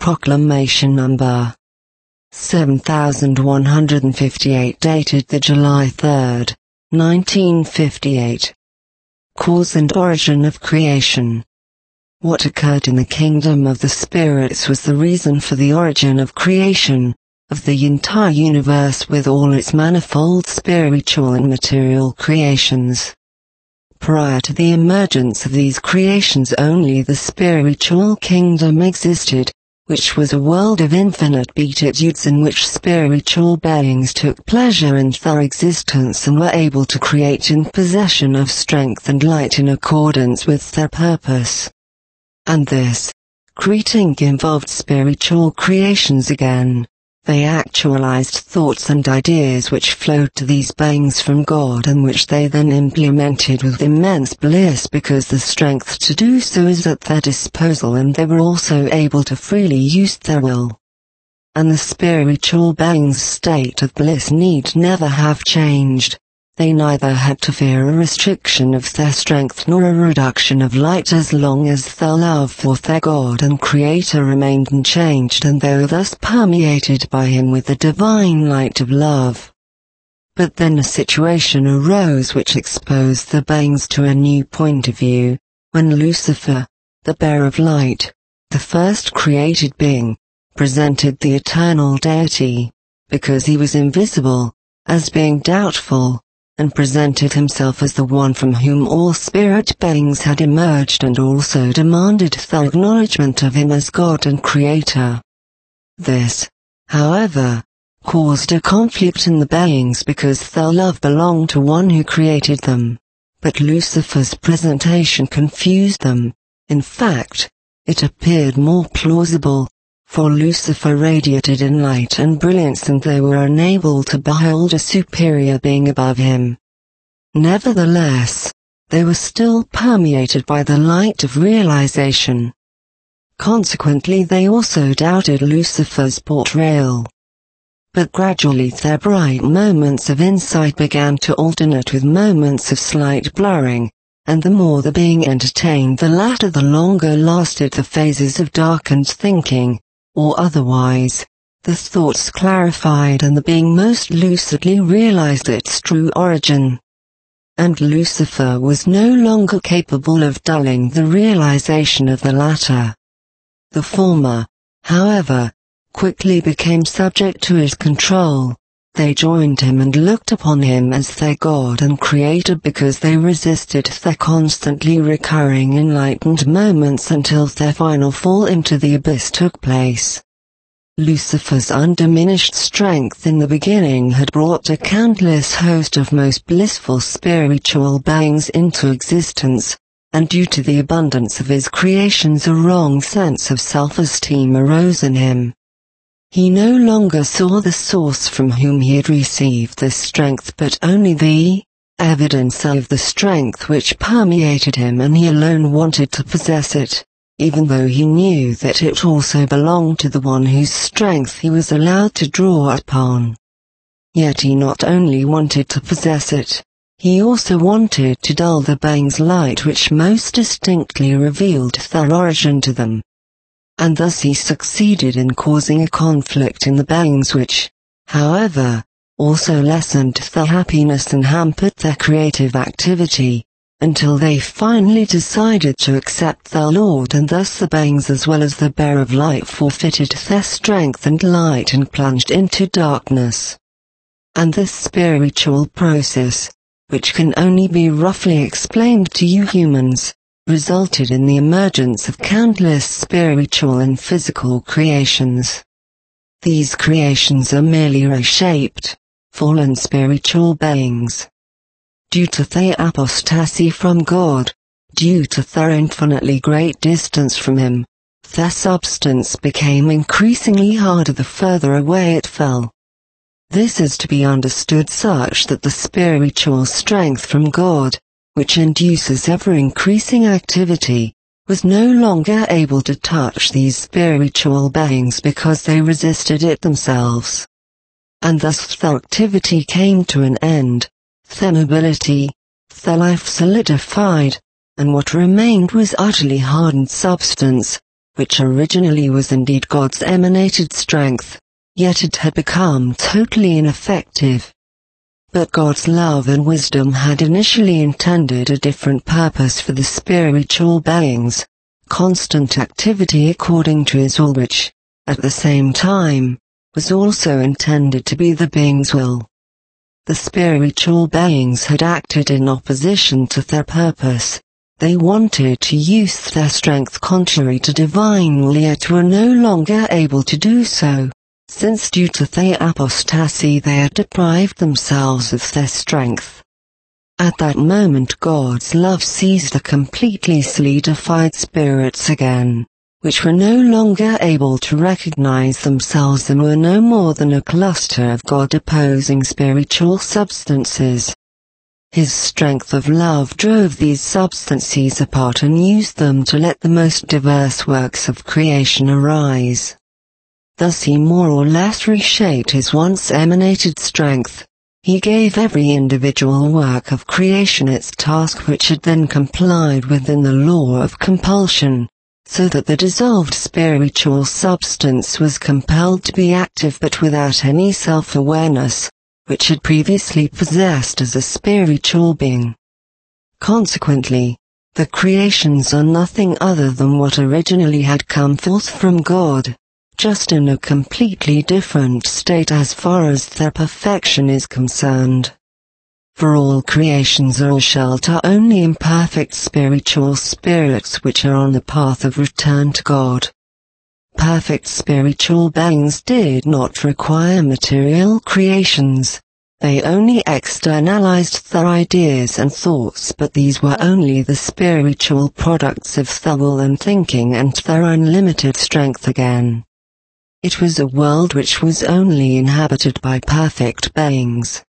Proclamation Number 7158 dated the July 3, 1958. Cause and origin of creation. What occurred in the kingdom of the spirits was the reason for the origin of creation, of the entire universe with all its manifold spiritual and material creations. Prior to the emergence of these creations only the spiritual kingdom existed, which was a world of infinite beatitudes in which spiritual beings took pleasure in their existence and were able to create in possession of strength and light in accordance with their purpose. And this creating involved spiritual creations again. They actualized thoughts and ideas which flowed to these beings from God and which they then implemented with immense bliss because the strength to do so is at their disposal and they were also able to freely use their will. And the spiritual beings' state of bliss need never have changed. They neither had to fear a restriction of their strength nor a reduction of light as long as their love for their God and Creator remained unchanged and they were thus permeated by Him with the divine light of love. But then a situation arose which exposed the beings to a new point of view, when Lucifer, the bearer of light, the first created being, presented the eternal deity, because he was invisible, as being doubtful, and presented himself as the one from whom all spirit beings had emerged and also demanded their acknowledgement of him as God and Creator. This, however, caused a conflict in the beings because their love belonged to one who created them, but Lucifer's presentation confused them. In fact, it appeared more plausible, for Lucifer radiated in light and brilliance and they were unable to behold a superior being above him. Nevertheless, they were still permeated by the light of realization. Consequently they also doubted Lucifer's portrayal. But gradually their bright moments of insight began to alternate with moments of slight blurring, and the more the being entertained the latter the longer lasted the phases of darkened thinking. Or otherwise, the thoughts clarified and the being most lucidly realized its true origin. And Lucifer was no longer capable of dulling the realization of the latter. The former, however, quickly became subject to his control. They joined him and looked upon him as their God and Creator because they resisted their constantly recurring enlightened moments until their final fall into the abyss took place. Lucifer's undiminished strength in the beginning had brought a countless host of most blissful spiritual beings into existence, and due to the abundance of his creations a wrong sense of self-esteem arose in him. He no longer saw the source from whom he had received this strength but only the evidence of the strength which permeated him and he alone wanted to possess it, even though he knew that it also belonged to the one whose strength he was allowed to draw upon. Yet he not only wanted to possess it, he also wanted to dull the being's light which most distinctly revealed their origin to them. And thus he succeeded in causing a conflict in the beings which, however, also lessened their happiness and hampered their creative activity, until they finally decided to accept their Lord and thus the beings as well as the bearer of light forfeited their strength and light and plunged into darkness. And this spiritual process, which can only be roughly explained to you humans, resulted in the emergence of countless spiritual and physical creations. These creations are merely reshaped, fallen spiritual beings. Due to their apostasy from God, due to their infinitely great distance from Him, their substance became increasingly harder the further away it fell. This is to be understood such that the spiritual strength from God, which induces ever-increasing activity, was no longer able to touch these spiritual beings because they resisted it themselves. And thus their activity came to an end, their mobility, their life solidified, and what remained was utterly hardened substance, which originally was indeed God's emanated strength, yet it had become totally ineffective. But God's love and wisdom had initially intended a different purpose for the spiritual beings, constant activity according to His will, which, at the same time, was also intended to be the being's will. The spiritual beings had acted in opposition to their purpose. They wanted to use their strength contrary to divine will, yet were no longer able to do so, since due to their apostasy they had deprived themselves of their strength. At that moment God's love seized the completely solidified spirits again, which were no longer able to recognize themselves and were no more than a cluster of God-opposing spiritual substances. His strength of love drove these substances apart and used them to let the most diverse works of creation arise. Thus he more or less reshaped his once emanated strength. He gave every individual work of creation its task, which had then complied within the law of compulsion, so that the dissolved spiritual substance was compelled to be active but without any self-awareness, which had previously possessed as a spiritual being. Consequently, the creations are nothing other than what originally had come forth from God, just in a completely different state as far as their perfection is concerned. For all creations are shelter only imperfect spiritual spirits which are on the path of return to God. Perfect spiritual beings did not require material creations. They only externalized their ideas and thoughts, but these were only the spiritual products of their will and thinking and their unlimited strength again. It was a world which was only inhabited by perfect beings.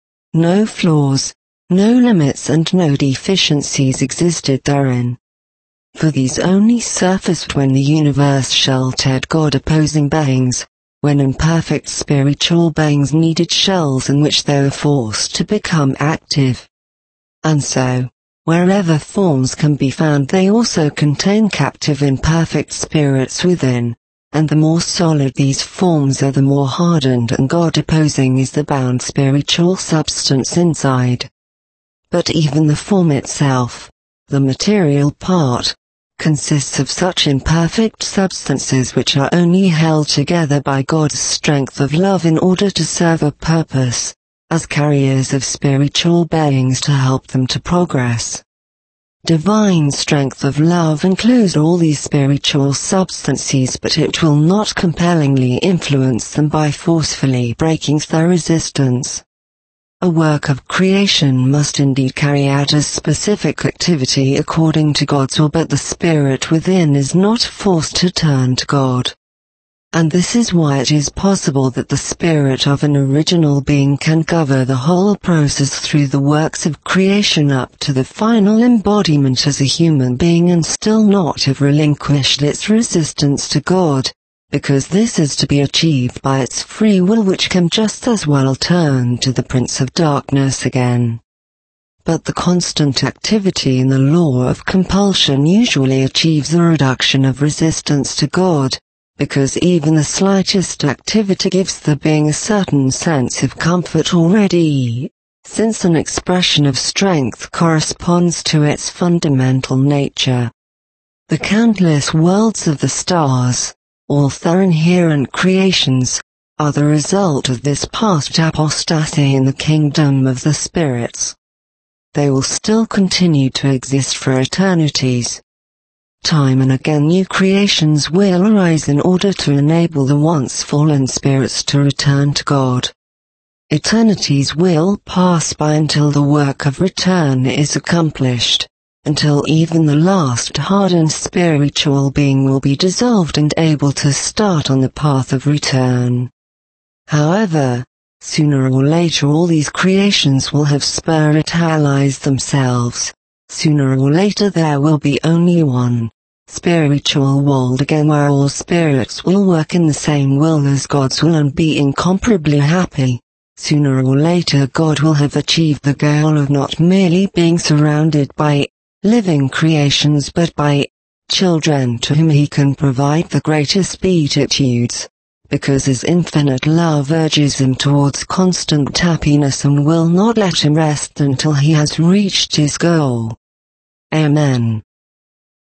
No flaws, no limits and no deficiencies existed therein. For these only surfaced when the universe sheltered God-opposing beings, when imperfect spiritual beings needed shells in which they were forced to become active. And so, wherever forms can be found, they also contain captive imperfect spirits within, and the more solid these forms are, the more hardened and God-opposing is the bound spiritual substance inside. But even the form itself, the material part, consists of such imperfect substances which are only held together by God's strength of love in order to serve a purpose, as carriers of spiritual beings to help them to progress. Divine strength of love includes all these spiritual substances, but it will not compellingly influence them by forcefully breaking their resistance. A work of creation must indeed carry out a specific activity according to God's will, but the spirit within is not forced to turn to God. And this is why it is possible that the spirit of an original being can cover the whole process through the works of creation up to the final embodiment as a human being and still not have relinquished its resistance to God, because this is to be achieved by its free will, which can just as well turn to the Prince of Darkness again. But the constant activity in the law of compulsion usually achieves a reduction of resistance to God, because even the slightest activity gives the being a certain sense of comfort already, since an expression of strength corresponds to its fundamental nature. The countless worlds of the stars, all their inherent creations, are the result of this past apostasy in the kingdom of the spirits. They will still continue to exist for eternities. Time and again new creations will arise in order to enable the once fallen spirits to return to God. Eternities will pass by until the work of return is accomplished, until even the last hardened spiritual being will be dissolved and able to start on the path of return. However, sooner or later all these creations will have spiritualized themselves. Sooner or later there will be only one spiritual world again where all spirits will work in the same will as God's will and be incomparably happy. Sooner or later God will have achieved the goal of not merely being surrounded by living creations but by children to whom he can provide the greatest beatitudes, because his infinite love urges him towards constant happiness and will not let him rest until he has reached his goal. Amen.